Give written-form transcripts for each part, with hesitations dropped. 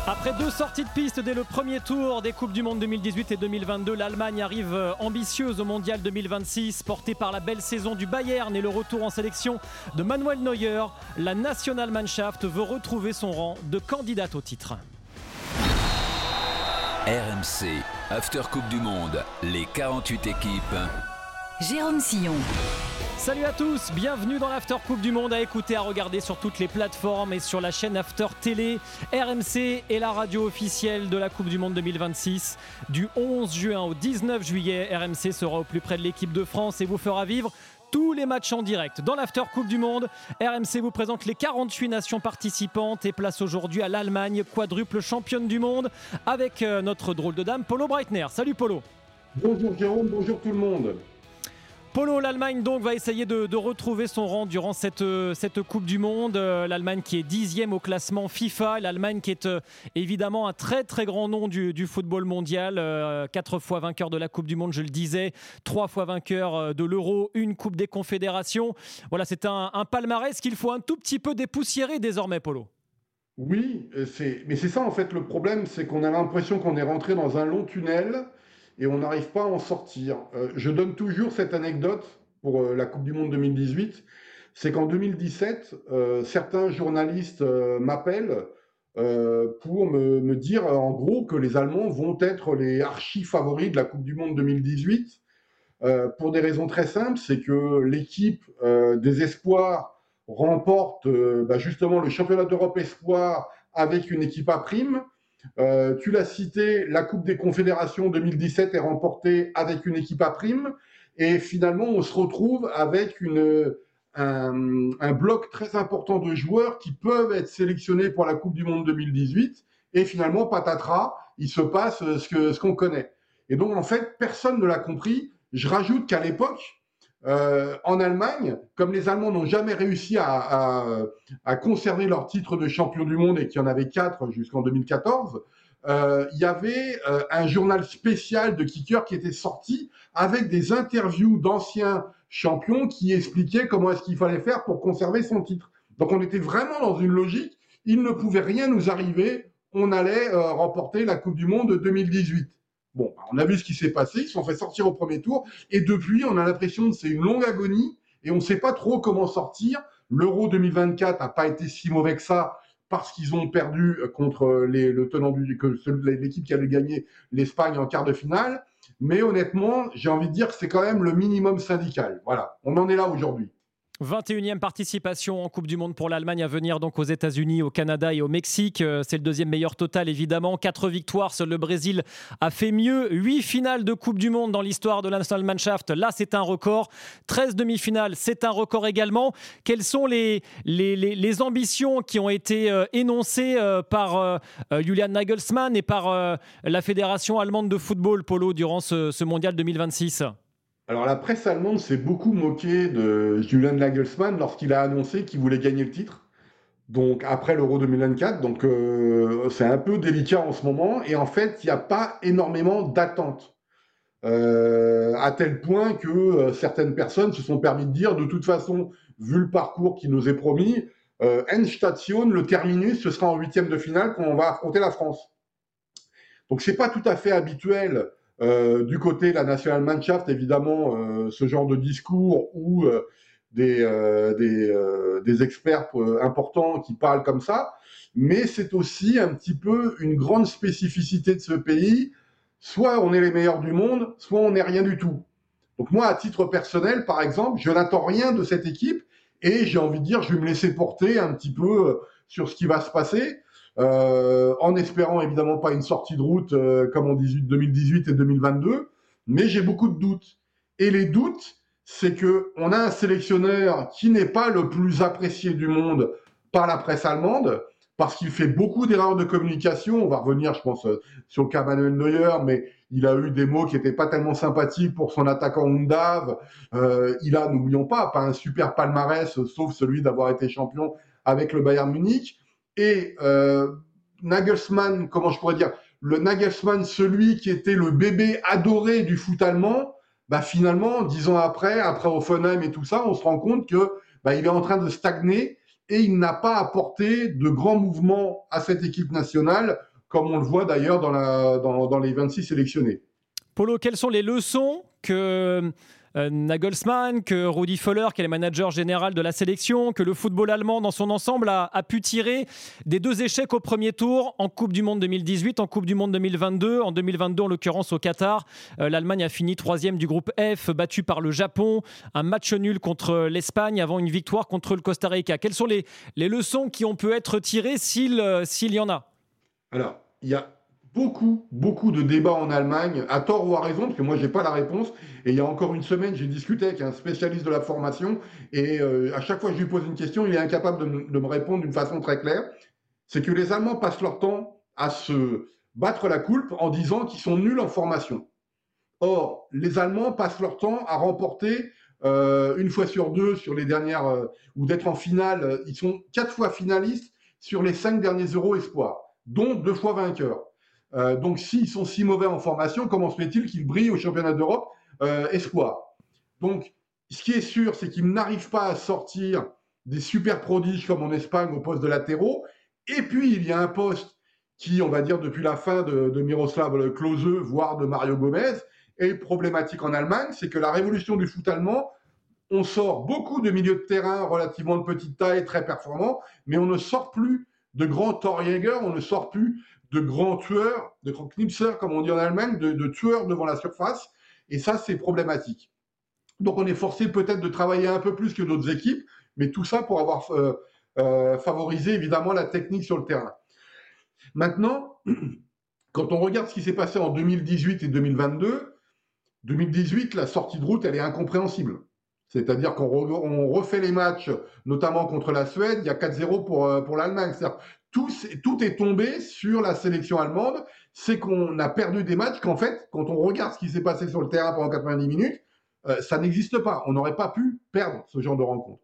Après 2 sorties de piste dès le premier tour des Coupes du Monde 2018 et 2022, l'Allemagne arrive ambitieuse au Mondial 2026, portée par la belle saison du Bayern et le retour en sélection de Manuel Neuer. La Nationalmannschaft veut retrouver son rang de candidate au titre. RMC, After Coupe du Monde, les 48 équipes. Jérôme Sillon. Salut à tous, bienvenue dans l'After Coupe du Monde, à écouter, à regarder sur toutes les plateformes et sur la chaîne After Télé. RMC est la radio officielle de la Coupe du Monde 2026. Du 11 juin au 19 juillet, RMC sera au plus près de l'équipe de France et vous fera vivre tous les matchs en direct. Dans l'After Coupe du Monde, RMC vous présente les 48 nations participantes et place aujourd'hui à l'Allemagne, quadruple championne du monde, avec notre drôle de dame, Polo Breitner. Salut Polo. Bonjour Jérôme, bonjour tout le monde. Polo, l'Allemagne donc va essayer de retrouver son rang durant cette Coupe du Monde. L'Allemagne qui est 10e au classement FIFA. L'Allemagne qui est évidemment un très très grand nom du football mondial. 4 fois vainqueur de la Coupe du Monde, je le disais. 3 fois vainqueur de l'Euro, une Coupe des Confédérations. Voilà, c'est un palmarès qu'il faut un tout petit peu dépoussiérer désormais, Polo. Oui, mais c'est ça en fait le problème, c'est qu'on a l'impression qu'on est rentré dans un long tunnel et on n'arrive pas à en sortir. Je donne toujours cette anecdote pour la Coupe du Monde 2018, c'est qu'en 2017, certains journalistes m'appellent pour me dire en gros que les Allemands vont être les archi-favoris de la Coupe du Monde 2018, pour des raisons très simples, c'est que l'équipe des espoirs remporte justement le championnat d'Europe espoir avec une équipe à prime. Tu l'as cité, la Coupe des Confédérations 2017 est remportée avec une équipe à prime et finalement on se retrouve avec un bloc très important de joueurs qui peuvent être sélectionnés pour la Coupe du Monde 2018 et finalement patatras, il se passe ce qu'on connaît. Et donc en fait personne ne l'a compris. Je rajoute qu'à l'époque, en Allemagne, comme les Allemands n'ont jamais réussi à conserver leur titre de champion du monde et qu'il y en avait 4 jusqu'en 2014, il y avait un journal spécial de kicker qui était sorti avec des interviews d'anciens champions qui expliquaient comment est-ce qu'il fallait faire pour conserver son titre. Donc on était vraiment dans une logique, il ne pouvait rien nous arriver, on allait remporter la Coupe du Monde 2018. Bon, on a vu ce qui s'est passé, ils se sont fait sortir au premier tour, et depuis, on a l'impression que c'est une longue agonie, et on ne sait pas trop comment sortir. L'Euro 2024 n'a pas été si mauvais que ça, parce qu'ils ont perdu contre l'équipe qui avait gagné l'Espagne en quart de finale, mais honnêtement, j'ai envie de dire que c'est quand même le minimum syndical. Voilà, on en est là aujourd'hui. 21e participation en Coupe du Monde pour l'Allemagne, à venir donc aux États-Unis, au Canada et au Mexique. C'est le deuxième meilleur total évidemment. 4 victoires, seul le Brésil a fait mieux. 8 finales de Coupe du Monde dans l'histoire de la Nationalmannschaft. Là, c'est un record. 13 demi-finales, c'est un record également. Quelles sont les ambitions qui ont été énoncées par Julian Nagelsmann et par la Fédération allemande de football, Polo, durant ce Mondial 2026 ? Alors la presse allemande s'est beaucoup moquée de Julian Nagelsmann lorsqu'il a annoncé qu'il voulait gagner le titre. Donc après l'Euro 2024, donc c'est un peu délicat en ce moment. Et en fait, il n'y a pas énormément d'attentes. À tel point que certaines personnes se sont permis de dire, de toute façon, vu le parcours qui nous est promis, Endstation, le terminus, ce sera en 8e de finale quand on va affronter la France. Donc c'est pas tout à fait habituel. Du côté de la Nationalmannschaft, évidemment, ce genre de discours où des experts importants qui parlent comme ça, mais c'est aussi un petit peu une grande spécificité de ce pays. Soit on est les meilleurs du monde, soit on n'est rien du tout. Donc moi, à titre personnel, par exemple, je n'attends rien de cette équipe et j'ai envie de dire, je vais me laisser porter un petit peu sur ce qui va se passer. En espérant évidemment pas une sortie de route comme en 2018 et 2022, mais j'ai beaucoup de doutes. Et les doutes, c'est qu'on a un sélectionneur qui n'est pas le plus apprécié du monde par la presse allemande, parce qu'il fait beaucoup d'erreurs de communication. On va revenir, je pense, sur le cas Manuel Neuer, mais il a eu des mots qui n'étaient pas tellement sympathiques pour son attaquant Undav. Il a, n'oublions pas un super palmarès, sauf celui d'avoir été champion avec le Bayern Munich. Et Nagelsmann, comment je pourrais dire, le Nagelsmann, celui qui était le bébé adoré du foot allemand, finalement, 10 ans après Hoffenheim et tout ça, on se rend compte que il est en train de stagner et il n'a pas apporté de grands mouvements à cette équipe nationale comme on le voit d'ailleurs dans les 26 sélectionnés. Polo, quelles sont les leçons que Nagelsmann, que Rudi Völler, qui est le manager général de la sélection, que le football allemand dans son ensemble a pu tirer des 2 échecs au premier tour en Coupe du Monde 2018, en Coupe du Monde 2022. En 2022, en l'occurrence au Qatar, l'Allemagne a fini 3e du groupe F, battue par le Japon, un match nul contre l'Espagne avant une victoire contre le Costa Rica. Quelles sont les leçons qui ont pu être tirées s'il y en a? Alors, il y a beaucoup de débats en Allemagne, à tort ou à raison, parce que moi, je n'ai pas la réponse. Et il y a encore une semaine, j'ai discuté avec un spécialiste de la formation, et à chaque fois que je lui pose une question, il est incapable de me répondre d'une façon très claire. C'est que les Allemands passent leur temps à se battre la coulpe en disant qu'ils sont nuls en formation. Or, les Allemands passent leur temps à remporter une fois sur 2 sur les dernières, ou d'être en finale. Ils sont 4 fois finalistes sur les 5 derniers Euros espoirs, dont 2 fois vainqueurs. Donc, s'ils sont si mauvais en formation, comment se fait-il qu'ils brillent au championnat d'Europe espoir? Donc, ce qui est sûr, c'est qu'ils n'arrivent pas à sortir des super prodiges comme en Espagne au poste de latéraux. Et puis, il y a un poste qui, on va dire, depuis la fin de Miroslav Klose, voire de Mario Gomez, est problématique en Allemagne. C'est que la révolution du foot allemand, on sort beaucoup de milieux de terrain relativement de petite taille, très performants, mais on ne sort plus de grands Torjäger, on ne sort plus de grands tueurs, de grands Knipser, comme on dit en Allemagne, de tueurs devant la surface. Et ça, c'est problématique. Donc, on est forcé peut-être de travailler un peu plus que d'autres équipes, mais tout ça pour avoir favorisé, évidemment, la technique sur le terrain. Maintenant, quand on regarde ce qui s'est passé en 2018 et 2022, 2018, la sortie de route, elle est incompréhensible. C'est-à-dire qu'on refait les matchs, notamment contre la Suède, il y a 4-0 pour l'Allemagne. C'est-à-dire tout est tombé sur la sélection allemande. C'est qu'on a perdu des matchs qu'en fait, quand on regarde ce qui s'est passé sur le terrain pendant 90 minutes, ça n'existe pas. On n'aurait pas pu perdre ce genre de rencontre.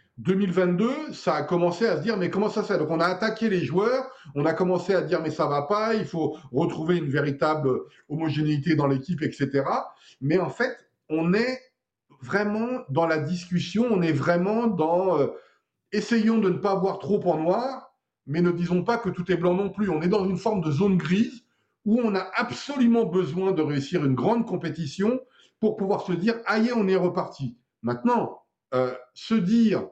2022, ça a commencé à se dire mais comment ça se fait? Donc on a attaqué les joueurs, on a commencé à dire mais ça va pas, il faut retrouver une véritable homogénéité dans l'équipe, etc. Mais en fait, on est vraiment dans la discussion, on est vraiment dans essayons de ne pas voir trop en noir, mais ne disons pas que tout est blanc non plus. On est dans une forme de zone grise où on a absolument besoin de réussir une grande compétition pour pouvoir se dire aïe, on est reparti. Maintenant, se dire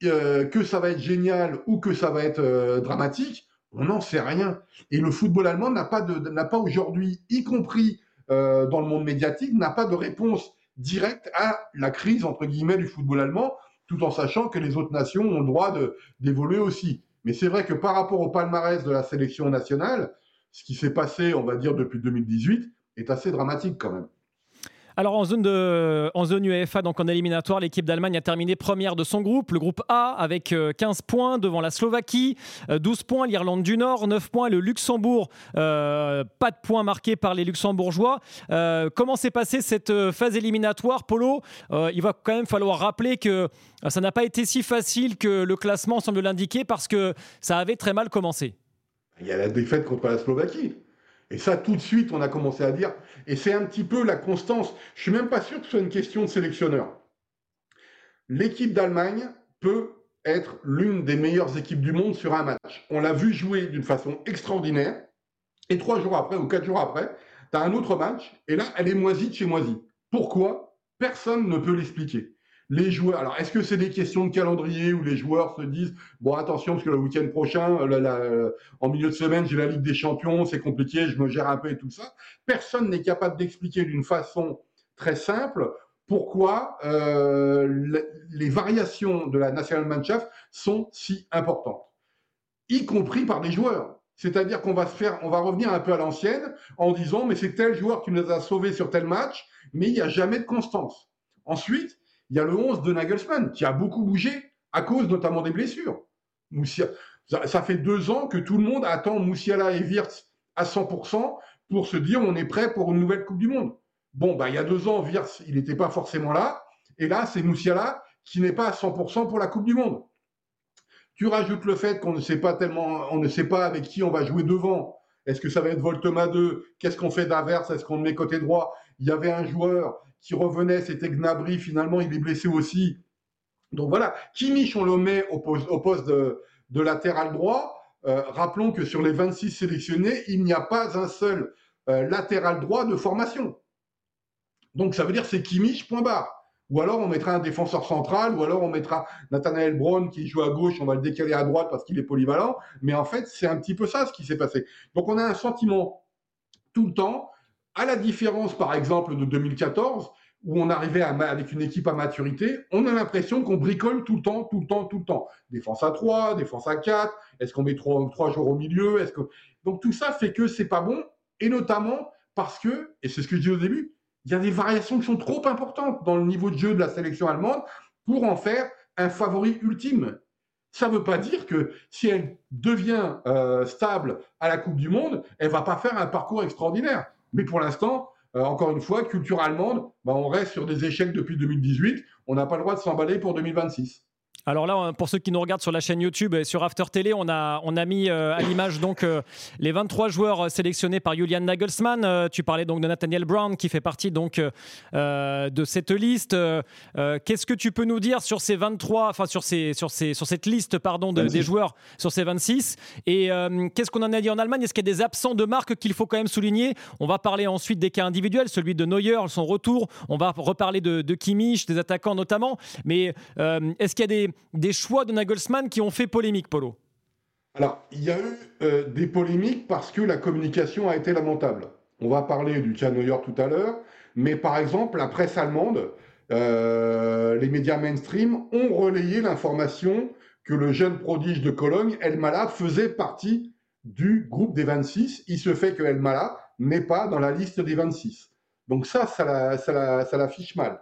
que ça va être génial ou que ça va être dramatique, on n'en sait rien. Et le football allemand n'a pas aujourd'hui, y compris dans le monde médiatique, n'a pas de réponse directe à la crise, entre guillemets, du football allemand, tout en sachant que les autres nations ont le droit d'évoluer aussi. Mais c'est vrai que par rapport au palmarès de la sélection nationale, ce qui s'est passé, on va dire, depuis 2018, est assez dramatique quand même. Alors en zone UEFA, donc en éliminatoire, l'équipe d'Allemagne a terminé première de son groupe, le groupe A, avec 15 points devant la Slovaquie, 12 points l'Irlande du Nord, 9 points le Luxembourg, pas de points marqués par les Luxembourgeois. Comment s'est passée cette phase éliminatoire, Polo? Il va quand même falloir rappeler que ça n'a pas été si facile que le classement semble l'indiquer parce que ça avait très mal commencé. Il y a la défaite contre la Slovaquie. Et ça, tout de suite, on a commencé à dire, et c'est un petit peu la constance. Je suis même pas sûr que ce soit une question de sélectionneur. L'équipe d'Allemagne peut être l'une des meilleures équipes du monde sur un match. On l'a vu jouer d'une façon extraordinaire, et 3 jours après, ou 4 jours après, tu as un autre match, et là, elle est moisie de chez moisie. Pourquoi? Personne ne peut l'expliquer. Les joueurs, alors est-ce que c'est des questions de calendrier où les joueurs se disent bon attention parce que le week-end prochain, en milieu de semaine j'ai la Ligue des Champions, c'est compliqué, je me gère un peu et tout ça. Personne n'est capable d'expliquer d'une façon très simple pourquoi les variations de la Nationalmannschaft sont si importantes, y compris par des joueurs. C'est-à-dire qu'on va revenir un peu à l'ancienne en disant mais c'est tel joueur qui nous a sauvés sur tel match, mais il n'y a jamais de constance. Ensuite, il y a le 11 de Nagelsmann qui a beaucoup bougé à cause notamment des blessures. Ça fait 2 ans que tout le monde attend Musiala et Wirtz à 100% pour se dire on est prêt pour une nouvelle Coupe du Monde. Bon, il y a 2 ans, Wirtz, il n'était pas forcément là. Et là, c'est Musiala qui n'est pas à 100% pour la Coupe du Monde. Tu rajoutes le fait qu'on ne sait pas avec qui on va jouer devant. Est-ce que ça va être Voltema 2? Qu'est-ce qu'on fait d'Havertz? Est-ce qu'on le met côté droit? Il y avait un joueur qui revenait, c'était Gnabry, finalement il est blessé aussi. Donc voilà, Kimmich on le met au poste de latéral droit, rappelons que sur les 26 sélectionnés, il n'y a pas un seul latéral droit de formation. Donc ça veut dire c'est Kimmich, point barre. Ou alors on mettra un défenseur central, ou alors on mettra Nathaniel Brown qui joue à gauche, on va le décaler à droite parce qu'il est polyvalent. Mais en fait, c'est un petit peu ça ce qui s'est passé. Donc on a un sentiment tout le temps, à la différence par exemple de 2014, où on arrivait avec une équipe à maturité, on a l'impression qu'on bricole tout le temps. Défense à 3, défense à 4, est-ce qu'on met 3 joueurs au milieu, Donc tout ça fait que c'est pas bon, et notamment parce que, et c'est ce que je dis au début, il y a des variations qui sont trop importantes dans le niveau de jeu de la sélection allemande pour en faire un favori ultime. Ça ne veut pas dire que si elle devient stable à la Coupe du Monde, elle ne va pas faire un parcours extraordinaire. Mais pour l'instant, encore une fois, culture allemande, on reste sur des échecs depuis 2018. On n'a pas le droit de s'emballer pour 2026. Alors là, pour ceux qui nous regardent sur la chaîne YouTube et sur After Télé, on a mis à l'image donc les 23 joueurs sélectionnés par Julian Nagelsmann. Tu parlais donc de Nathaniel Brown qui fait partie donc de cette liste. Qu'est-ce que tu peux nous dire sur ces 23, enfin sur cette liste pardon des joueurs sur ces 26 et qu'est-ce qu'on en a dit en Allemagne? Est-ce qu'il y a des absents de marque qu'il faut quand même souligner? On va parler ensuite des cas individuels, celui de Neuer, son retour. On va reparler de Kimmich, des attaquants notamment. Mais est-ce qu'il y a des choix de Nagelsmann qui ont fait polémique, Polo? Alors, il y a eu des polémiques parce que la communication a été lamentable. On va parler du cas Neuer tout à l'heure, mais par exemple, la presse allemande, les médias mainstream ont relayé l'information que le jeune prodige de Cologne, Elmala, faisait partie du groupe des 26. Il se fait que Elmala n'est pas dans la liste des 26. Donc ça l'affiche mal.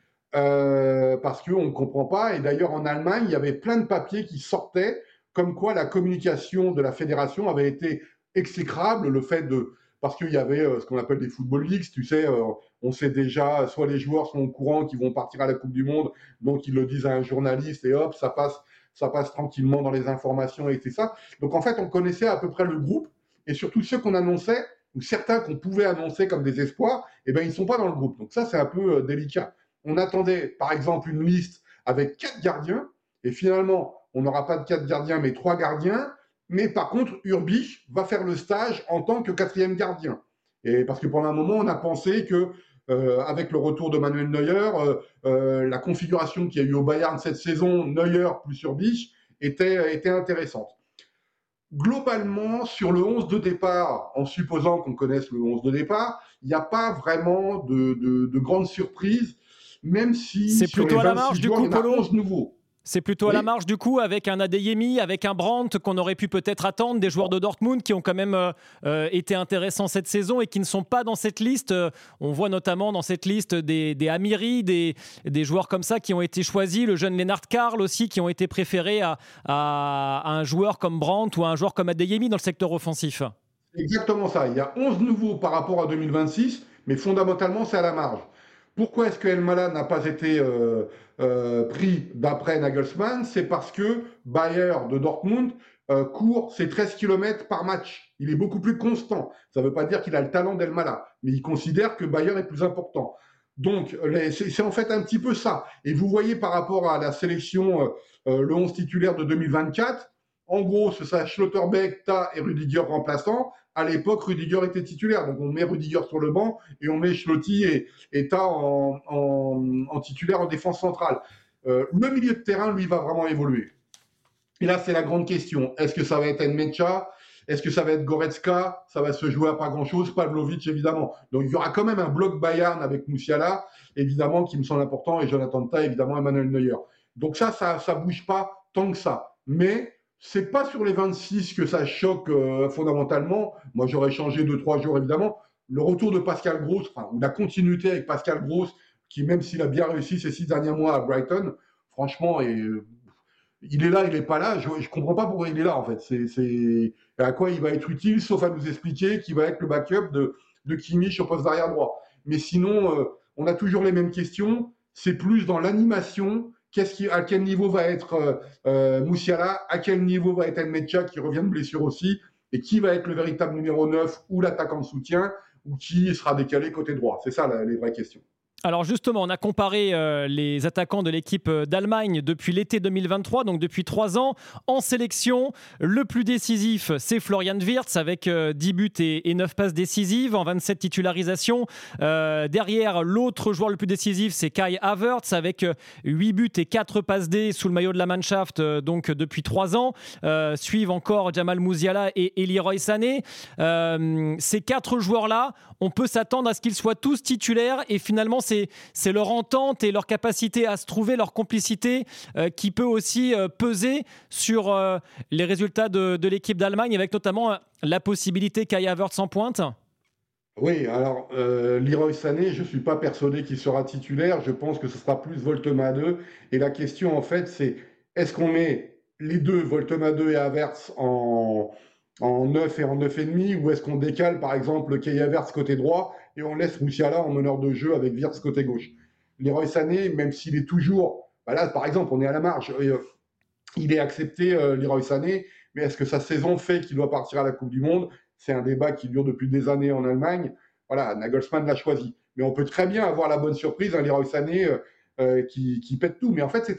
Parce qu'on ne comprend pas. Et d'ailleurs, en Allemagne, il y avait plein de papiers qui sortaient comme quoi la communication de la fédération avait été exécrable. Parce qu'il y avait ce qu'on appelle des football leaks, tu sais, on sait déjà, soit les joueurs sont au courant qu'ils vont partir à la Coupe du Monde, donc ils le disent à un journaliste et hop, ça passe tranquillement dans les informations et c'est ça. Donc en fait, on connaissait à peu près le groupe et surtout ceux qu'on annonçait, ou certains qu'on pouvait annoncer comme des espoirs, eh ben, ils ne sont pas dans le groupe. Donc ça, c'est un peu délicat. On attendait, par exemple, une liste avec 4 gardiens, et finalement, on n'aura pas de 4 gardiens, mais 3 gardiens. Mais par contre, Urbich va faire le stage en tant que 4e gardien. Et parce que pendant un moment, on a pensé que, avec le retour de Manuel Neuer, la configuration qu'il y a eu au Bayern cette saison, Neuer plus Urbich, était intéressante. Globalement, sur le 11 de départ, en supposant qu'on connaisse le 11 de départ, il n'y a pas vraiment de grandes surprises. Même si c'est plutôt à la marge du coup, Polo. Nouveaux. C'est plutôt à la marge du coup, avec un Adeyemi, avec un Brandt qu'on aurait pu peut-être attendre, des joueurs de Dortmund qui ont quand même été intéressants cette saison et qui ne sont pas dans cette liste. On voit notamment dans cette liste des Amiri, des joueurs comme ça qui ont été choisis, le jeune Lennart Karl aussi, qui ont été préférés à un joueur comme Brandt ou à un joueur comme Adeyemi dans le secteur offensif. Exactement ça. Il y a 11 nouveaux par rapport à 2026, mais fondamentalement, c'est à la marge. Pourquoi est-ce que Elmala n'a pas été pris d'après Nagelsmann? C'est parce que Bayer de Dortmund court ses 13 km par match. Il est beaucoup plus constant. Ça ne veut pas dire qu'il a le talent d'Elmala, mais il considère que Bayer est plus important. Donc, c'est en fait un petit peu ça. Et vous voyez par rapport à la sélection, le 11 titulaire de 2024, en gros, ce sera Schlotterbeck, Ta et Rudiger remplaçants. À l'époque, Rudiger était titulaire. Donc, on met Rudiger sur le banc et on met Schlotti et Ta en titulaire en défense centrale. Le milieu de terrain, lui, va vraiment évoluer. Et là, c'est la grande question. Est-ce que ça va être Nmecha? Est-ce que ça va être Goretzka? Ça va se jouer à pas grand-chose. Pavlovic, évidemment. Donc, il y aura quand même un bloc Bayern avec Musiala, évidemment, qui me semble important, et Jonathan Ta, évidemment, Emmanuel Neuer. Donc ça bouge pas tant que ça. Mais c'est pas sur les 26 que ça choque fondamentalement. Moi, j'aurais changé 2-3 jours, évidemment. Le retour de Pascal Gross, ou la continuité avec Pascal Gross, qui, même s'il a bien réussi ces 6 derniers mois à Brighton, franchement, il est là, il n'est pas là. Je ne comprends pas pourquoi il est là, en fait. C'est à quoi il va être utile, sauf à nous expliquer qu'il va être le backup de Kimmich au poste d'arrière droit. Mais sinon, on a toujours les mêmes questions. C'est plus dans l'animation. À quel niveau va être Musiala, à quel niveau va être Nmecha qui revient de blessure aussi, et qui va être le véritable numéro 9 ou l'attaquant de soutien, ou qui sera décalé côté droit. C'est ça les vraies questions. Alors justement, on a comparé les attaquants de l'équipe d'Allemagne depuis l'été 2023, donc depuis 3 ans. En sélection, le plus décisif, c'est Florian Wirtz avec 10 buts et 9 passes décisives en 27 titularisations. Derrière, l'autre joueur le plus décisif, c'est Kai Havertz avec 8 buts et 4 passes D sous le maillot de la Mannschaft donc depuis 3 ans. Suivent encore Jamal Musiala et Leroy Sané. Ces 4 joueurs-là, on peut s'attendre à ce qu'ils soient tous titulaires et finalement c'est leur entente et leur capacité à se trouver, leur complicité qui peut aussi peser sur les résultats de l'équipe d'Allemagne avec notamment la possibilité Kai Havertz en pointe. Oui, alors Leroy Sané, je ne suis pas persuadé qu'il sera titulaire. Je pense que ce sera plus Woltemade. Et la question, en fait, c'est est-ce qu'on met les deux, Woltemade et Havertz, en 9 et en 9,5, ou est-ce qu'on décale, par exemple, Kai Havertz côté droit et on laisse Musiala en meneur de jeu avec Wirtz côté gauche. Leroy Sané, même s'il est toujours... là, par exemple, on est à la marge. Il est accepté, Leroy Sané, mais est-ce que sa saison fait qu'il doit partir à la Coupe du Monde ? C'est un débat qui dure depuis des années en Allemagne. Voilà, Nagelsmann l'a choisi. Mais on peut très bien avoir la bonne surprise, un Leroy Sané qui pète tout. Mais en fait,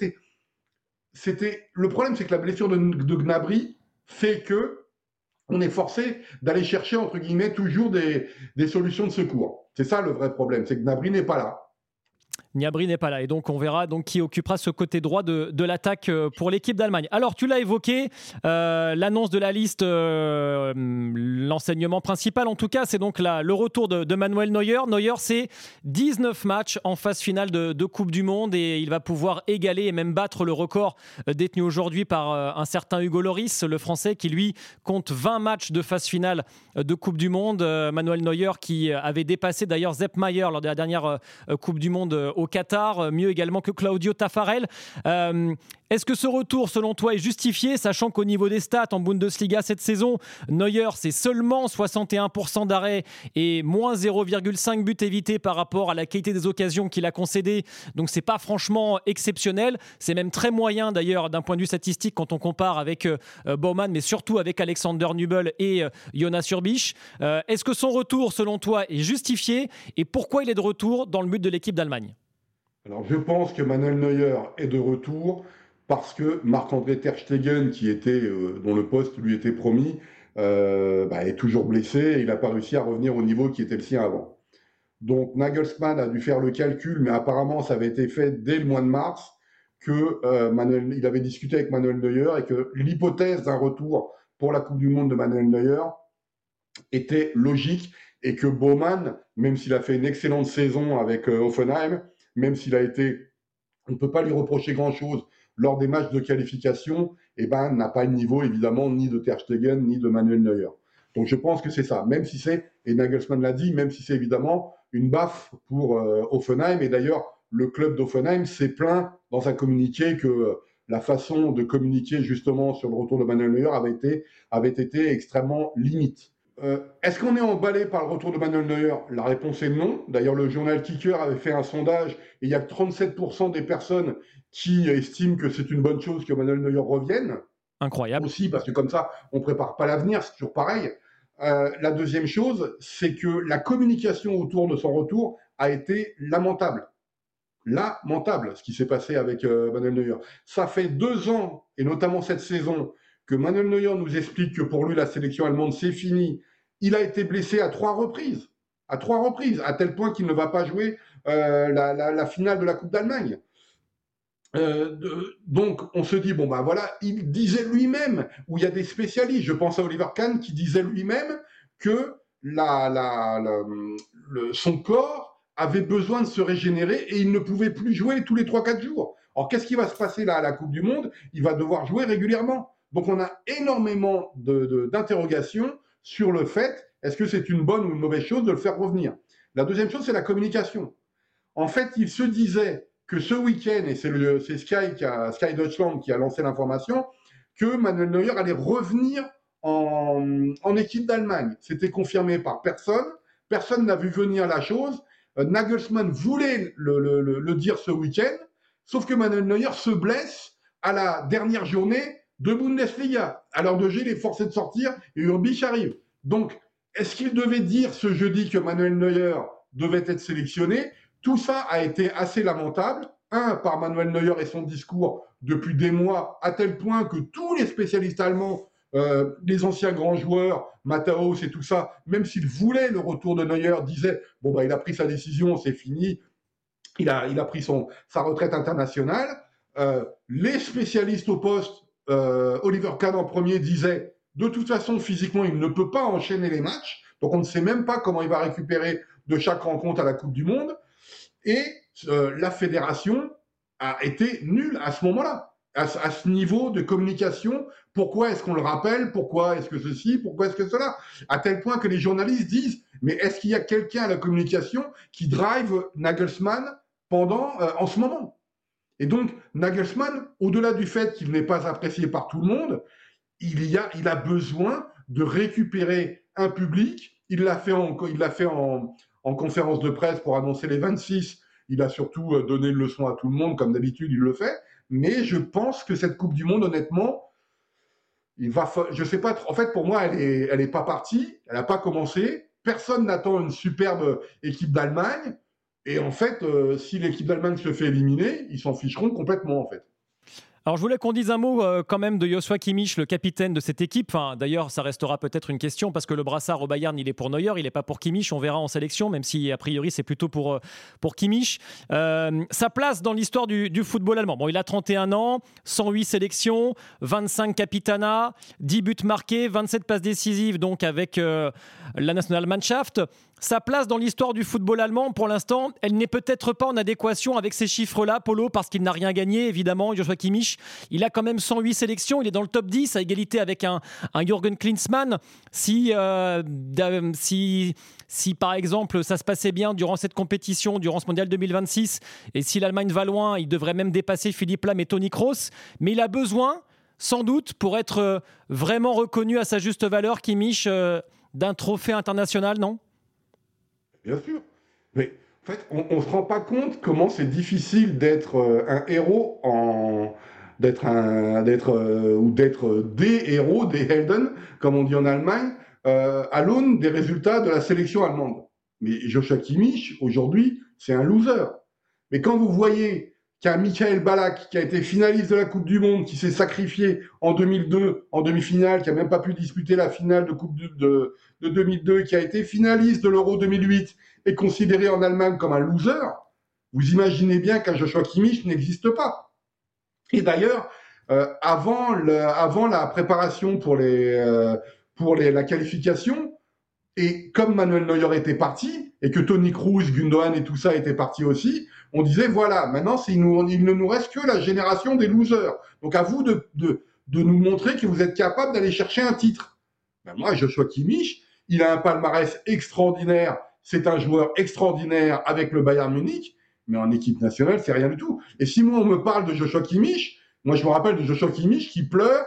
le problème, c'est que la blessure de Gnabry fait que on est forcé d'aller chercher, entre guillemets, toujours des solutions de secours. C'est ça le vrai problème, c'est que Gnabry n'est pas là. Gnabry n'est pas là et donc on verra donc qui occupera ce côté droit de l'attaque pour l'équipe d'Allemagne. Alors tu l'as évoqué, l'annonce de la liste, l'enseignement principal en tout cas, c'est donc le retour de Manuel Neuer. Neuer, c'est 19 matchs en phase finale de Coupe du Monde et il va pouvoir égaler et même battre le record détenu aujourd'hui par un certain Hugo Lloris, le Français, qui lui compte 20 matchs de phase finale de Coupe du Monde. Manuel Neuer qui avait dépassé d'ailleurs Sepp Maier lors de la dernière Coupe du Monde au Qatar, mieux également que Claudio Taffarel. Est-ce que ce retour, selon toi, est justifié, sachant qu'au niveau des stats en Bundesliga cette saison, Neuer, c'est seulement 61% d'arrêt et moins 0,5 buts évités par rapport à la qualité des occasions qu'il a concédées. Donc, c'est pas franchement exceptionnel. C'est même très moyen, d'ailleurs, d'un point de vue statistique, quand on compare avec Baumann, mais surtout avec Alexander Nübel et Jonas Urbich. Est-ce que son retour, selon toi, est justifié et pourquoi il est de retour dans le but de l'équipe d'Allemagne ? Alors, je pense que Manuel Neuer est de retour parce que Marc-André Ter Stegen, dont le poste lui était promis, est toujours blessé et il n'a pas réussi à revenir au niveau qui était le sien avant. Donc Nagelsmann a dû faire le calcul, mais apparemment ça avait été fait dès le mois de mars, il avait discuté avec Manuel Neuer et que l'hypothèse d'un retour pour la Coupe du Monde de Manuel Neuer était logique et que Baumann, même s'il a fait une excellente saison avec Hoffenheim, même s'il a été, on ne peut pas lui reprocher grand-chose lors des matchs de qualification, n'a pas le niveau évidemment ni de Ter Stegen ni de Manuel Neuer. Donc je pense que c'est ça, même si c'est, et Nagelsmann l'a dit, même si c'est évidemment une baffe pour Hoffenheim, et d'ailleurs le club d'Hoffenheim s'est plaint dans un communiqué que la façon de communiquer justement sur le retour de Manuel Neuer avait été extrêmement limite. Est-ce qu'on est emballé par le retour de Manuel Neuer ? La réponse est non. D'ailleurs, le journal Kicker avait fait un sondage et il y a 37% des personnes qui estiment que c'est une bonne chose que Manuel Neuer revienne. Incroyable. Aussi, parce que comme ça, on ne prépare pas l'avenir, c'est toujours pareil. La deuxième chose, c'est que la communication autour de son retour a été lamentable. Lamentable, ce qui s'est passé avec Manuel Neuer. Ça fait 2 ans, et notamment cette saison, que Manuel Neuer nous explique que pour lui, la sélection allemande, c'est fini. Il a été blessé à 3 reprises. À 3 reprises, à tel point qu'il ne va pas jouer la finale de la Coupe d'Allemagne. Donc, on se dit, il disait lui-même, où il y a des spécialistes, je pense à Oliver Kahn, qui disait lui-même que son corps avait besoin de se régénérer et il ne pouvait plus jouer tous les 3-4 jours. Alors, qu'est-ce qui va se passer là à la Coupe du Monde ? Il va devoir jouer régulièrement. Donc, on a énormément d'interrogations sur le fait, est-ce que c'est une bonne ou une mauvaise chose de le faire revenir ? La deuxième chose, c'est la communication. En fait, il se disait que ce week-end, et c'est Sky Deutschland qui a lancé l'information, que Manuel Neuer allait revenir en équipe d'Allemagne. C'était confirmé par personne. Personne n'a vu venir la chose. Nagelsmann voulait le dire ce week-end, sauf que Manuel Neuer se blesse à la dernière journée de Bundesliga. À l'heure de jeu, il est forcé de sortir et Urbich arrive. Donc, est-ce qu'il devait dire ce jeudi que Manuel Neuer devait être sélectionné ? tout ça a été assez lamentable. Par Manuel Neuer et son discours depuis des mois, à tel point que tous les spécialistes allemands, les anciens grands joueurs, Matthäus et tout ça, même s'ils voulaient le retour de Neuer, disaient « Bon, il a pris sa décision, c'est fini, il a pris sa retraite internationale. » Les spécialistes au poste, Oliver Kahn en premier, disait « De toute façon, physiquement, il ne peut pas enchaîner les matchs, donc on ne sait même pas comment il va récupérer de chaque rencontre à la Coupe du Monde. » Et la fédération a été nulle à ce moment-là, à ce niveau de communication. Pourquoi est-ce qu'on le rappelle? Pourquoi est-ce que ceci? Pourquoi est-ce que cela? À tel point que les journalistes disent « Mais est-ce qu'il y a quelqu'un à la communication qui drive Nagelsmann en ce moment ?» Et donc, Nagelsmann, au-delà du fait qu'il n'est pas apprécié par tout le monde, il a besoin de récupérer un public. Il l'a fait en conférence de presse pour annoncer les 26. Il a surtout donné une leçon à tout le monde, comme d'habitude, il le fait. Mais je pense que cette Coupe du Monde, honnêtement, je sais pas, en fait, pour moi, elle est pas partie, elle n'a pas commencé. Personne n'attend une superbe équipe d'Allemagne. Et en fait, si l'équipe d'Allemagne se fait éliminer, ils s'en ficheront complètement, en fait. Alors, je voulais qu'on dise un mot quand même de Joshua Kimmich, le capitaine de cette équipe. Enfin, d'ailleurs, ça restera peut-être une question parce que le brassard au Bayern, il est pour Neuer, il n'est pas pour Kimmich. On verra en sélection, même si a priori c'est plutôt pour Kimmich. Sa place dans l'histoire du football allemand. Bon, il a 31 ans, 108 sélections, 25 capitanats, 10 buts marqués, 27 passes décisives donc avec la Nationalmannschaft. Sa place dans l'histoire du football allemand, pour l'instant, elle n'est peut-être pas en adéquation avec ces chiffres-là, Polo, parce qu'il n'a rien gagné, évidemment. Joshua Kimmich, il a quand même 108 sélections, il est dans le top 10, à égalité avec un Jürgen Klinsmann. Si par exemple, ça se passait bien durant cette compétition, durant ce mondial 2026, et si l'Allemagne va loin, il devrait même dépasser Philipp Lahm et Toni Kroos. Mais il a besoin, sans doute, pour être vraiment reconnu à sa juste valeur, Kimmich, d'un trophée international, non ? Bien sûr. Mais en fait, on ne se rend pas compte comment c'est difficile d'être un héros, ou d'être des héros, des Helden, comme on dit en Allemagne, à l'aune des résultats de la sélection allemande. Mais Joshua Kimmich, aujourd'hui, c'est un loser. Mais quand vous voyez qu'un Michael Ballack, qui a été finaliste de la Coupe du Monde, qui s'est sacrifié en 2002, en demi-finale, qui n'a même pas pu disputer la finale de Coupe de 2002, qui a été finaliste de l'Euro 2008, est considéré en Allemagne comme un loser, vous imaginez bien qu'un Joshua Kimmich n'existe pas. Et d'ailleurs, avant la préparation pour la qualification, et comme Manuel Neuer était parti, et que Toni Kroos, Gundogan et tout ça étaient partis aussi, on disait, voilà, maintenant, il ne nous reste que la génération des losers. Donc, à vous de nous montrer que vous êtes capable d'aller chercher un titre. Ben, moi, Joshua Kimmich, il a un palmarès extraordinaire, c'est un joueur extraordinaire avec le Bayern Munich, mais en équipe nationale, c'est rien du tout. Et si moi, on me parle de Joshua Kimmich, moi, je me rappelle de Joshua Kimmich qui pleure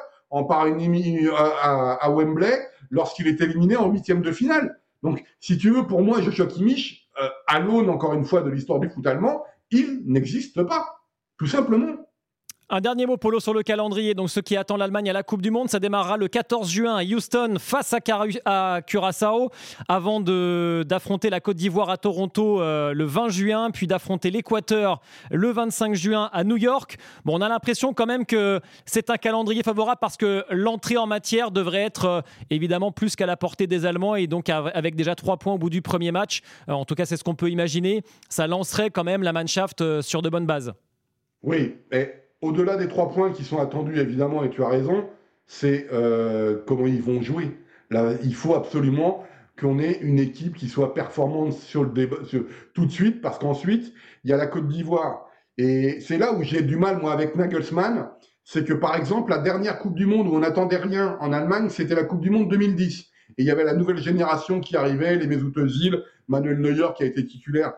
à Wembley lorsqu'il est éliminé en 8e de finale. Donc, si tu veux, pour moi, Joshua Kimmich, à l'aune, encore une fois, de l'histoire du foot allemand, il n'existe pas, tout simplement. Un dernier mot, Polo, sur le calendrier. Donc, ce qui attend l'Allemagne à la Coupe du Monde, ça démarrera le 14 juin à Houston face à Curaçao, avant d'affronter la Côte d'Ivoire à Toronto le 20 juin, puis d'affronter l'Équateur le 25 juin à New York. Bon, on a l'impression quand même que c'est un calendrier favorable parce que l'entrée en matière devrait être évidemment plus qu'à la portée des Allemands, et donc avec déjà 3 points au bout du premier match. En tout cas, c'est ce qu'on peut imaginer. Ça lancerait quand même la Mannschaft sur de bonnes bases. Oui, et au-delà des 3 points qui sont attendus, évidemment, et tu as raison, c'est comment ils vont jouer. Là, il faut absolument qu'on ait une équipe qui soit performante tout de suite, parce qu'ensuite, il y a la Côte d'Ivoire. Et c'est là où j'ai du mal, moi, avec Nagelsmann, c'est que, par exemple, la dernière Coupe du Monde où on n'attendait rien en Allemagne, c'était la Coupe du Monde 2010. Et il y avait la nouvelle génération qui arrivait, les Mesut Özil, Manuel Neuer, qui a été titulaire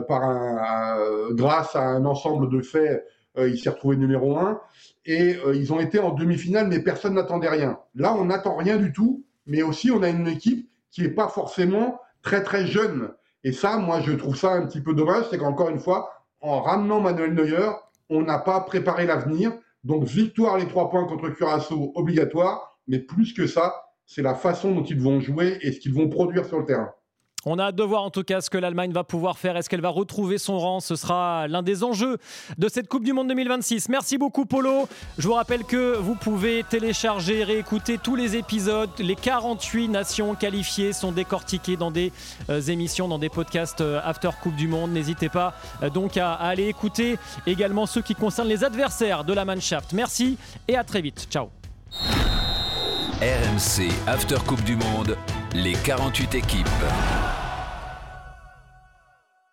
grâce à un ensemble de faits. Il s'est retrouvé numéro 1 et ils ont été en demi-finale, mais personne n'attendait rien. Là, on n'attend rien du tout, mais aussi on a une équipe qui n'est pas forcément très très jeune. Et ça, moi, je trouve ça un petit peu dommage, c'est qu'encore une fois, en ramenant Manuel Neuer, on n'a pas préparé l'avenir. Donc, victoire, les 3 points contre Curaçao, obligatoire, mais plus que ça, c'est la façon dont ils vont jouer et ce qu'ils vont produire sur le terrain. On a hâte de voir en tout cas ce que l'Allemagne va pouvoir faire. Est-ce qu'elle va retrouver son rang? Ce sera l'un des enjeux de cette Coupe du Monde 2026. Merci beaucoup Polo. Je vous rappelle que vous pouvez télécharger, réécouter tous les épisodes. Les 48 nations qualifiées sont décortiquées dans des émissions, dans des podcasts After Coupe du Monde. N'hésitez pas donc à aller écouter également ceux qui concernent les adversaires de la Mannschaft. Merci et à très vite. Ciao. RMC After Coupe du Monde, les 48 équipes.